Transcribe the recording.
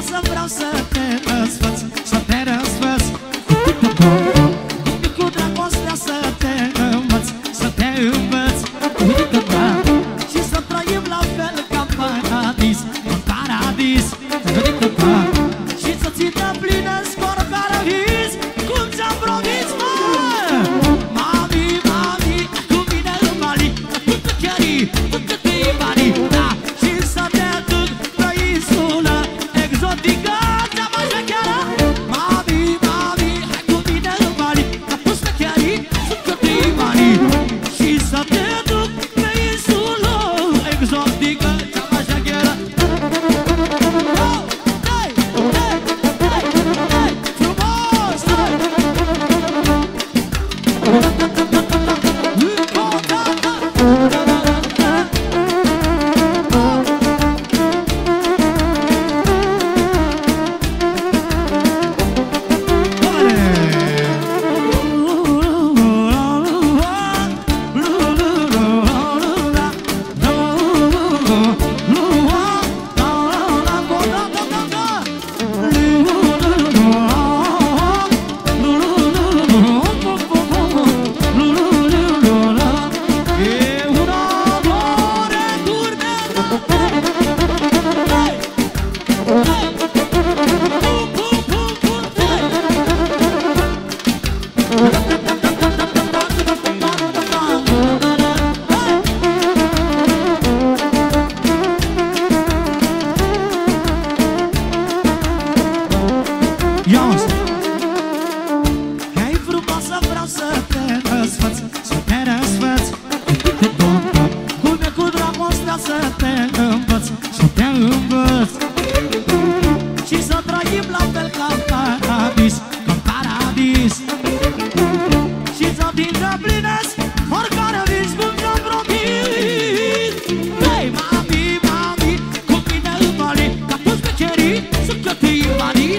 frumoasă vreau să te răsfăț, să te răsfăț. Cu dragostea să te învăț, să te învăț. Și să trăim la fel ca în paradis, în paradis. Și să ți dă plină scor care vis, cum ți-am promis, mă! Mami, mami, cu mine în Bali, cu tăcherii, cu tăcherii Bali, da. Și să te duc pe insulă exotică, ți-am așa chiară. Mami, mami, hai cu mine în Bali, cu tăcherii, cu tăcherii Bali. Și să te duc pe insulă exotică, ți-am așa chiară. Hai frumoasă vreau să te răsfăț, să te răsfăț. Cu dragostea să te învăț, să te învăț. Și să trăim la fel ca în paradis, ca în paradis. Și să tindă plinesc oricare vis cum ți-am promis. Hei, mami, mami, cu mine în Bali, ca toți pe cerii, să cătii Bali.